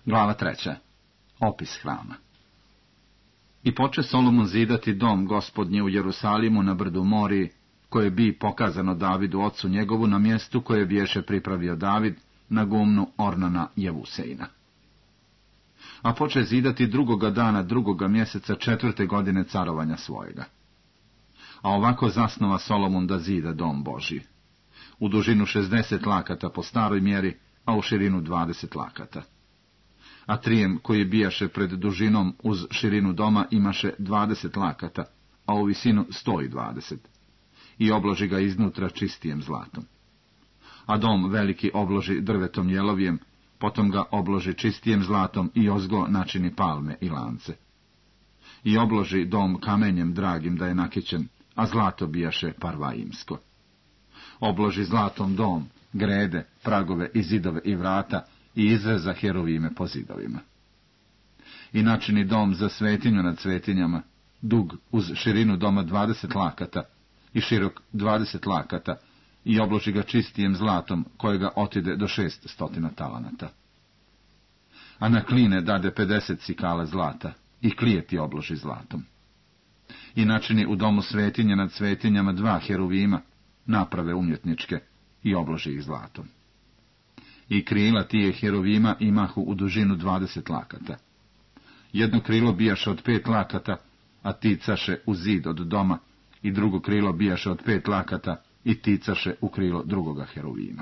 Glava 3. Opis hrama. I poče Solomon zidati dom Gospodnje u Jerusalimu na brdu Moriji, koje bi pokazano Davidu ocu njegovu na mjestu koje biješe pripravio David na gumnu Ornana Jevuseina. A poče zidati 2. dana 2. mjeseca 4. godine carovanja svojega. A ovako zasnova Solomon da zida dom Božji. U dužinu 60 lakata po staroj mjeri, a u širinu 20 lakata. A trijem koji bijaše pred dužinom uz širinu doma imaše 20 lakata, a u visinu 120. I obloži ga iznutra čistijem zlatom. A dom veliki obloži drvetom jelovijem, potom ga obloži čistijem zlatom i ozgo načini palme i lance. I obloži dom kamenjem dragim da je nakićen, a zlato bijaše parvaimsko. Obloži zlatom dom, grede, pragove i zidove i vrata i izreza herovime po zidovima. I načini dom za svetinju nad svetinjama, dug uz širinu doma 20 lakata i širok 20 lakata, i obloži ga čistijem zlatom, kojega otide do 600 talanata. A na kline dade 50 sikala zlata i klijeti obloži zlatom. I načini u domu svetinje nad svetinjama 2 heruvima, naprave umjetničke, i obloži ih zlatom. I krila tije heruvima imahu u dužinu 20 lakata. Jedno krilo bijaše od 5 lakata, a ticaše u zid od doma, i drugo krilo bijaše od 5 lakata, i ticaše u krilo drugoga heruvima.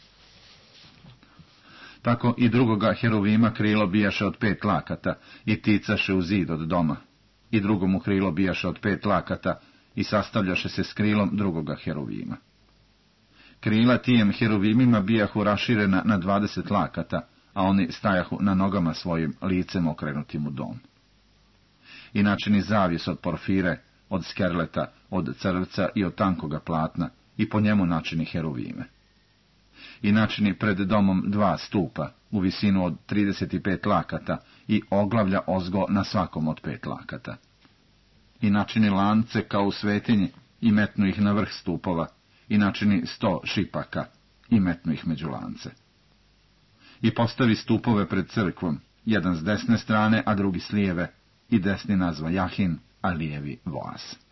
Tako i drugoga heruvima krilo bijaše od 5 lakata, i ticaše u zid od doma, i drugomu krilo bijaše od 5 lakata, i sastavljaše se s krilom drugoga heruvima. Krila tijem heruvimima bijahu raširena na 20 lakata, a oni stajahu na nogama svojim, licem okrenutim u dom. I načini zavjes od porfire, od skerleta, od crvca i od tankoga platna, i po njemu načini heruvime. I načini pred domom 2 stupa, u visinu od 35 lakata, i oglavlja ozgo na svakom od 5 lakata. I načini lance kao u svetinji, i metnu ih na vrh stupova, i načini 100 šipaka, i metnu ih među lance. I postavi stupove pred crkvom, jedan s desne strane, a drugi s lijeve, i desni nazva Jahin, a lijevi Voas.